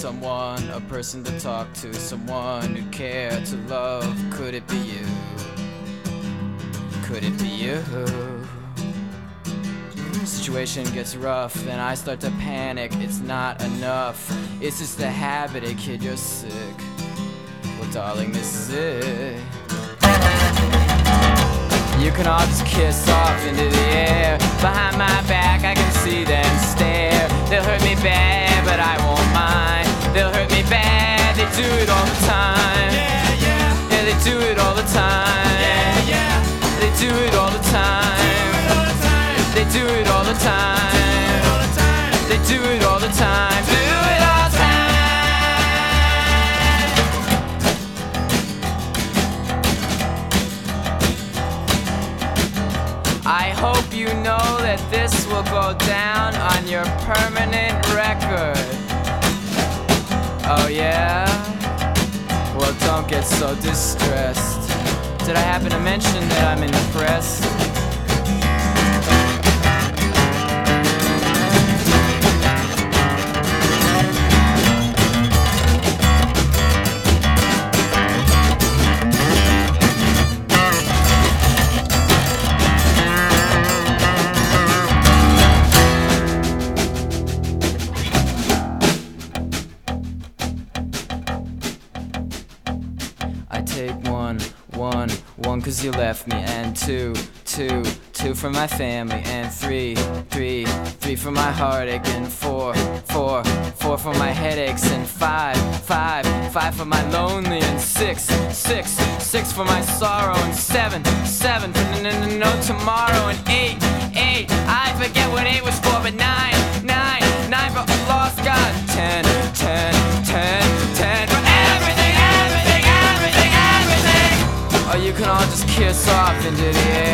someone, a person to talk to, someone who'd care to love. Could it be you? Could it be you? Situation gets rough, then I start to panic. It's not enough, it's just a habit. Hey kid, you're sick. Well darling, this is it. You can all just kiss off into the air. Behind my back I can see them stare. They'll hurt me bad, but I won't mind. They'll hurt me bad, they do it all the time. Yeah, yeah. Yeah, they do it all the time. Yeah, yeah. They do it all the time. They do it all the time. They do it all the time. Do it all the time. I hope you know that this will go down on your permanent record. Oh yeah? Well, don't get so distressed. Did I happen to mention that I'm in the press? One, 'cause you left me, and two for my family, and three for my heartache, and four for my headaches, and five for my lonely, and six for my sorrow, and seven for no tomorrow, and eight, I forget what 8 was for, but nine for lost God, 10 for everything. Or you can all just kiss off into the air.